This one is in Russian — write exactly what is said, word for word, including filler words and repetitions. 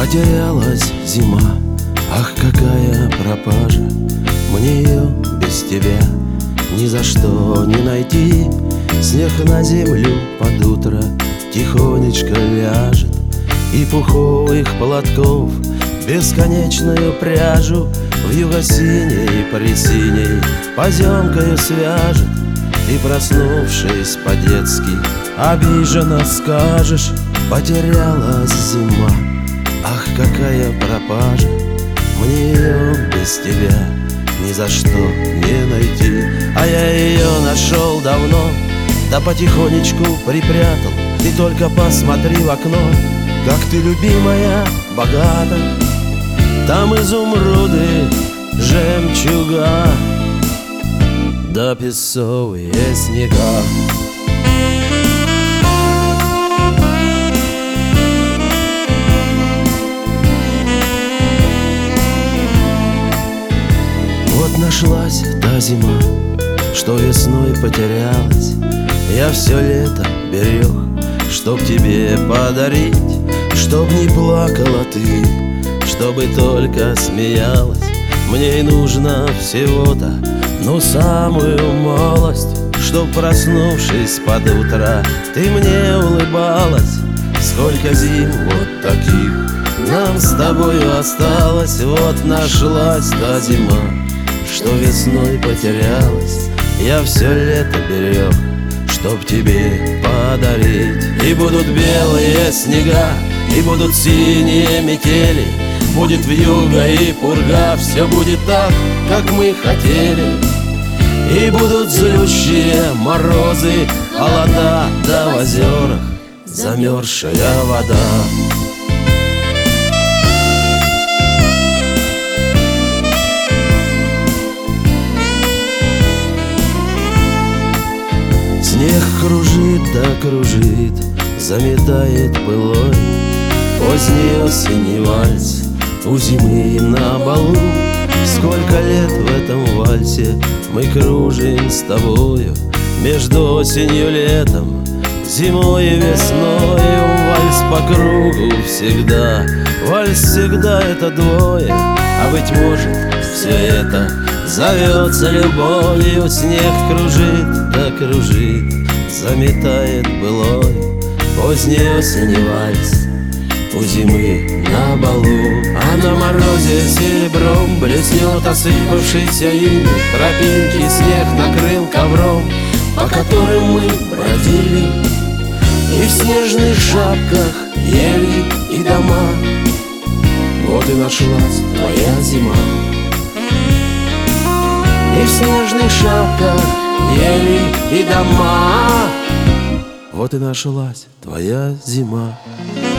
Потерялась зима, ах, какая пропажа. Мне ее без тебя ни за что не найти. Снег на землю под утро тихонечко ляжет, и пуховых платков бесконечную пряжу вьюго-синей пресиней поземкою свяжет. И, проснувшись по-детски, обиженно скажешь: потерялась зима, ах, какая пропажа. Мне ее без тебя ни за что не найти. А я ее нашел давно, да потихонечку припрятал. Ты только посмотри в окно, как ты, любимая, богата. Там изумруды, жемчуга, да песовые снега. Вот нашлась та зима, что весной потерялась. Я все лето берег, чтоб тебе подарить, чтоб не плакала ты, чтобы только смеялась. Мне и нужно всего-то, ну, самую малость, чтоб, проснувшись под утро, ты мне улыбалась. Сколько зим вот таких нам с тобою осталось. Вот нашлась та зима, что весной потерялась. Я все лето берег, чтоб тебе подарить. И будут белые снега, и будут синие метели, будет вьюга и пурга, все будет так, как мы хотели. И будут злющие морозы, холода, да в озерах замерзшая вода. Снег кружит да кружит, заметает былой поздний осенний вальс у зимы на балу. Сколько лет в этом вальсе мы кружим с тобою, между осенью и летом, зимой и весною. Вальс по кругу всегда, вальс всегда это двое. А быть может, все это зовется любовью. Снег кружит да кружит, заметает былой поздний осенний вальс у зимы на балу. А на морозе серебром блеснет осыпавшийся иней, тропинки снег накрыл ковром, по которым мы бродили. И в снежных шапках ели и дома. Вот и нашлась твоя зима. И в снежных шапках ели и дома. Вот и нашлась твоя зима.